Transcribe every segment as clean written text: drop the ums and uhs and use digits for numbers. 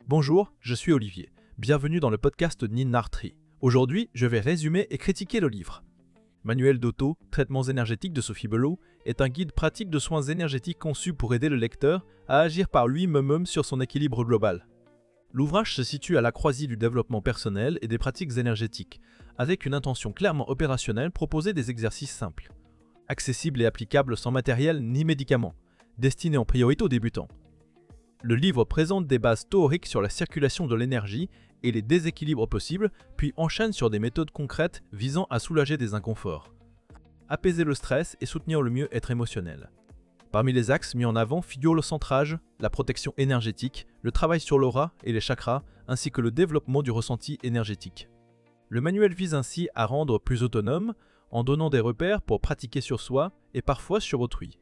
Bonjour, je suis Olivier. Bienvenue dans le podcast Ninartri. Aujourd'hui, je vais résumer et critiquer le livre. Manuel d'auto, Traitements énergétiques de Sophie Belot est un guide pratique de soins énergétiques conçu pour aider le lecteur à agir par lui-même sur son équilibre global. L'ouvrage se situe à la croisée du développement personnel et des pratiques énergétiques, avec une intention clairement opérationnelle proposer des exercices simples, accessibles et applicables sans matériel ni médicaments, destinés en priorité aux débutants. Le livre présente des bases théoriques sur la circulation de l'énergie et les déséquilibres possibles, puis enchaîne sur des méthodes concrètes visant à soulager des inconforts, apaiser le stress et soutenir le mieux-être émotionnel. Parmi les axes mis en avant figurent le centrage, la protection énergétique, le travail sur l'aura et les chakras, ainsi que le développement du ressenti énergétique. Le manuel vise ainsi à rendre plus autonome, en donnant des repères pour pratiquer sur soi et parfois sur autrui.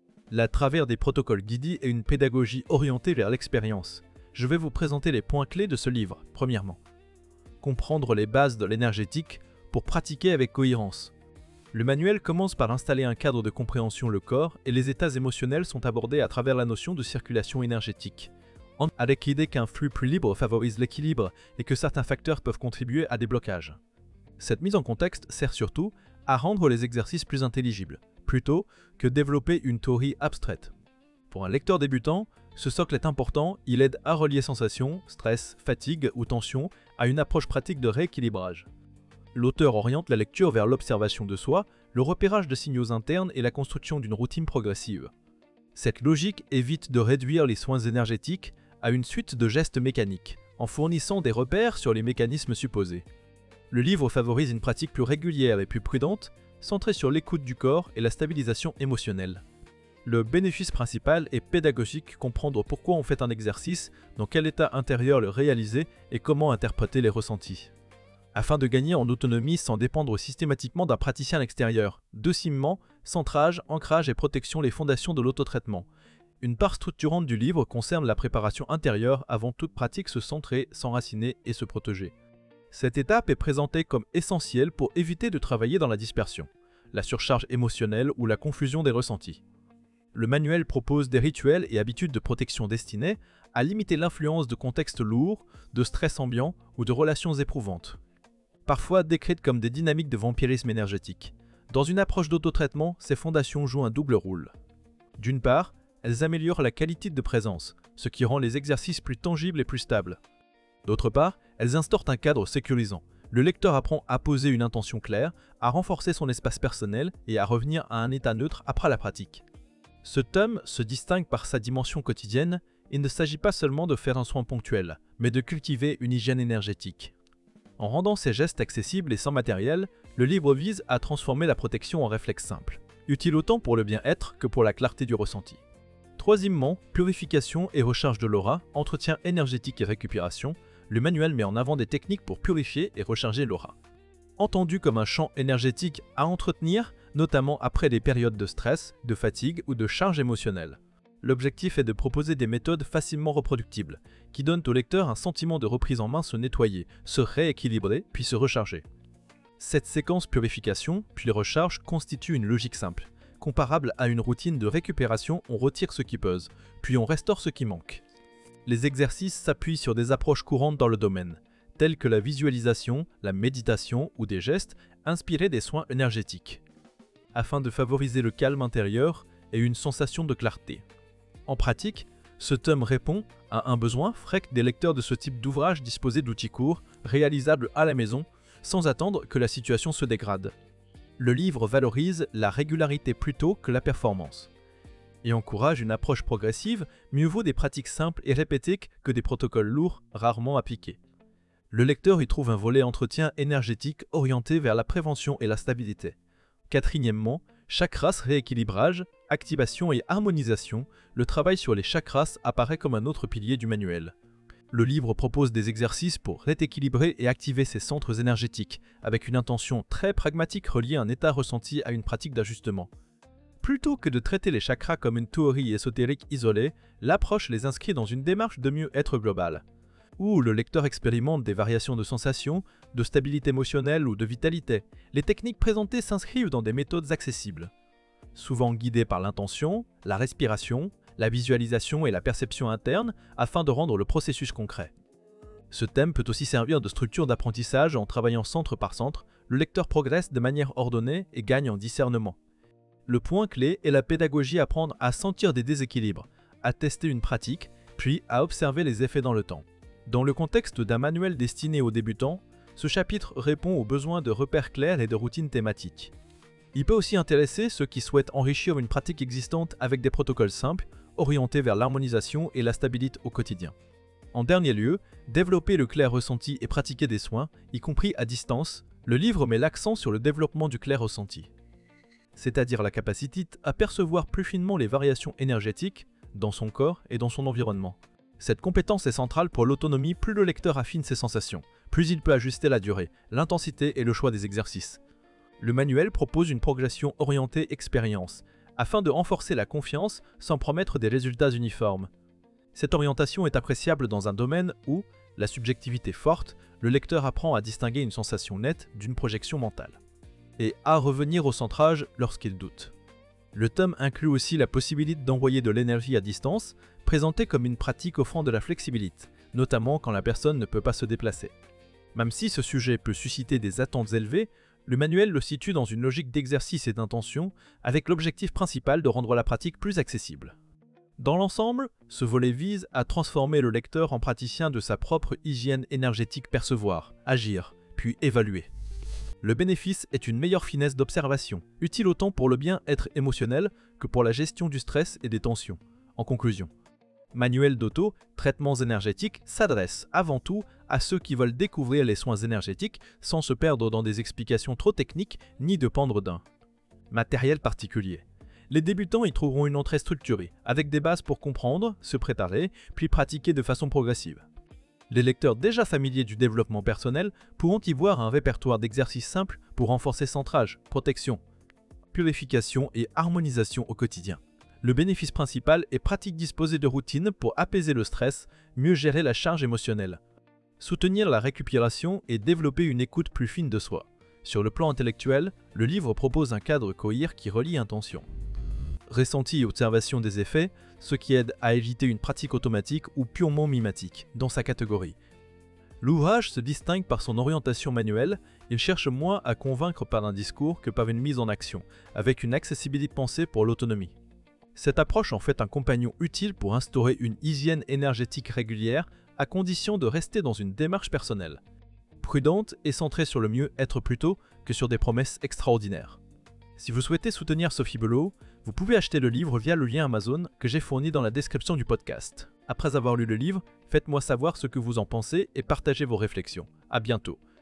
À travers des protocoles guidés et une pédagogie orientée vers l'expérience, je vais vous présenter les points clés de ce livre. Premièrement, comprendre les bases de l'énergétique pour pratiquer avec cohérence. Le manuel commence par installer un cadre de compréhension le corps et les états émotionnels sont abordés à travers la notion de circulation énergétique, avec l'idée qu'un flux plus libre favorise l'équilibre et que certains facteurs peuvent contribuer à des blocages. Cette mise en contexte sert surtout à rendre les exercices plus intelligibles, plutôt que développer une théorie abstraite. Pour un lecteur débutant, ce socle est important, il aide à relier sensations, stress, fatigue ou tension à une approche pratique de rééquilibrage. L'auteur oriente la lecture vers l'observation de soi, le repérage de signaux internes et la construction d'une routine progressive. Cette logique évite de réduire les soins énergétiques à une suite de gestes mécaniques, en fournissant des repères sur les mécanismes supposés. Le livre favorise une pratique plus régulière et plus prudente, centrée sur l'écoute du corps et la stabilisation émotionnelle. Le bénéfice principal est pédagogique, comprendre pourquoi on fait un exercice, dans quel état intérieur le réaliser et comment interpréter les ressentis. Afin de gagner en autonomie sans dépendre systématiquement d'un praticien extérieur. Deuxièmement, centrage, ancrage et protection les fondations de l'autotraitement. Une part structurante du livre concerne la préparation intérieure avant toute pratique se centrer, s'enraciner et se protéger. Cette étape est présentée comme essentielle pour éviter de travailler dans la dispersion, la surcharge émotionnelle ou la confusion des ressentis. Le manuel propose des rituels et habitudes de protection destinés à limiter l'influence de contextes lourds, de stress ambiant ou de relations éprouvantes, parfois décrites comme des dynamiques de vampirisme énergétique. Dans une approche d'autotraitement, ces fondations jouent un double rôle. D'une part, elles améliorent la qualité de présence, ce qui rend les exercices plus tangibles et plus stables. D'autre part, elles instaurent un cadre sécurisant. Le lecteur apprend à poser une intention claire, à renforcer son espace personnel et à revenir à un état neutre après la pratique. Ce tome se distingue par sa dimension quotidienne. Il ne s'agit pas seulement de faire un soin ponctuel, mais de cultiver une hygiène énergétique. En rendant ces gestes accessibles et sans matériel, le livre vise à transformer la protection en réflexe simple, utile autant pour le bien-être que pour la clarté du ressenti. Troisièmement, purification et recharge de l'aura, entretien énergétique et récupération. Le manuel met en avant des techniques pour purifier et recharger l'aura. Entendu comme un champ énergétique à entretenir, notamment après des périodes de stress, de fatigue ou de charge émotionnelle. L'objectif est de proposer des méthodes facilement reproductibles, qui donnent au lecteur un sentiment de reprise en main, se nettoyer, se rééquilibrer, puis se recharger. Cette séquence purification, puis recharge, constitue une logique simple. Comparable à une routine de récupération, on retire ce qui pèse, puis on restaure ce qui manque. Les exercices s'appuient sur des approches courantes dans le domaine, telles que la visualisation, la méditation ou des gestes inspirés des soins énergétiques, afin de favoriser le calme intérieur et une sensation de clarté. En pratique, ce tome répond à un besoin fréquent des lecteurs de ce type d'ouvrage disposés d'outils courts, réalisables à la maison, sans attendre que la situation se dégrade. Le livre valorise la régularité plutôt que la performance et encourage une approche progressive. Mieux vaut des pratiques simples et répétées que des protocoles lourds, rarement appliqués. Le lecteur y trouve un volet entretien énergétique orienté vers la prévention et la stabilité. Quatrièmement, chakras rééquilibrage, activation et harmonisation. Le travail sur les chakras apparaît comme un autre pilier du manuel. Le livre propose des exercices pour rééquilibrer et activer ces centres énergétiques, avec une intention très pragmatique reliée à un état ressenti à une pratique d'ajustement. Plutôt que de traiter les chakras comme une théorie ésotérique isolée, l'approche les inscrit dans une démarche de mieux-être global, où le lecteur expérimente des variations de sensations, de stabilité émotionnelle ou de vitalité. Les techniques présentées s'inscrivent dans des méthodes accessibles, souvent guidées par l'intention, la respiration, la visualisation et la perception interne, afin de rendre le processus concret. Ce thème peut aussi servir de structure d'apprentissage. En travaillant centre par centre, le lecteur progresse de manière ordonnée et gagne en discernement. Le point clé est la pédagogie, apprendre à sentir des déséquilibres, à tester une pratique, puis à observer les effets dans le temps. Dans le contexte d'un manuel destiné aux débutants, ce chapitre répond aux besoins de repères clairs et de routines thématiques. Il peut aussi intéresser ceux qui souhaitent enrichir une pratique existante avec des protocoles simples, orientés vers l'harmonisation et la stabilité au quotidien. En dernier lieu, développer le clair ressenti et pratiquer des soins, y compris à distance, le livre met l'accent sur le développement du clair ressenti, c'est-à-dire la capacité à percevoir plus finement les variations énergétiques dans son corps et dans son environnement. Cette compétence est centrale pour l'autonomie. Plus le lecteur affine ses sensations, plus il peut ajuster la durée, l'intensité et le choix des exercices. Le manuel propose une progression orientée expérience, afin de renforcer la confiance sans promettre des résultats uniformes. Cette orientation est appréciable dans un domaine où, la subjectivité forte, le lecteur apprend à distinguer une sensation nette d'une projection mentale, et à revenir au centrage lorsqu'il doute. Le tome inclut aussi la possibilité d'envoyer de l'énergie à distance, présentée comme une pratique offrant de la flexibilité, notamment quand la personne ne peut pas se déplacer. Même si ce sujet peut susciter des attentes élevées, le manuel le situe dans une logique d'exercice et d'intention, avec l'objectif principal de rendre la pratique plus accessible. Dans l'ensemble, ce volet vise à transformer le lecteur en praticien de sa propre hygiène énergétique, percevoir, agir, puis évaluer. Le bénéfice est une meilleure finesse d'observation, utile autant pour le bien-être émotionnel que pour la gestion du stress et des tensions. En conclusion, Manuel d'Otto, Traitements énergétiques, s'adresse avant tout à ceux qui veulent découvrir les soins énergétiques sans se perdre dans des explications trop techniques ni dépendre d'un matériel particulier. Les débutants y trouveront une entrée structurée, avec des bases pour comprendre, se préparer, puis pratiquer de façon progressive. Les lecteurs déjà familiers du développement personnel pourront y voir un répertoire d'exercices simples pour renforcer centrage, protection, purification et harmonisation au quotidien. Le bénéfice principal est pratique disposer de routines pour apaiser le stress, mieux gérer la charge émotionnelle, soutenir la récupération et développer une écoute plus fine de soi. Sur le plan intellectuel, le livre propose un cadre cohérent qui relie intention, ressenti et observation des effets, ce qui aide à éviter une pratique automatique ou purement mimétique dans sa catégorie. L'ouvrage se distingue par son orientation manuelle. Il cherche moins à convaincre par un discours que par une mise en action, avec une accessibilité pensée pour l'autonomie. Cette approche en fait un compagnon utile pour instaurer une hygiène énergétique régulière, à condition de rester dans une démarche personnelle, prudente et centrée sur le mieux-être plutôt que sur des promesses extraordinaires. Si vous souhaitez soutenir Sophie Belot, vous pouvez acheter le livre via le lien Amazon que j'ai fourni dans la description du podcast. Après avoir lu le livre, faites-moi savoir ce que vous en pensez et partagez vos réflexions. À bientôt.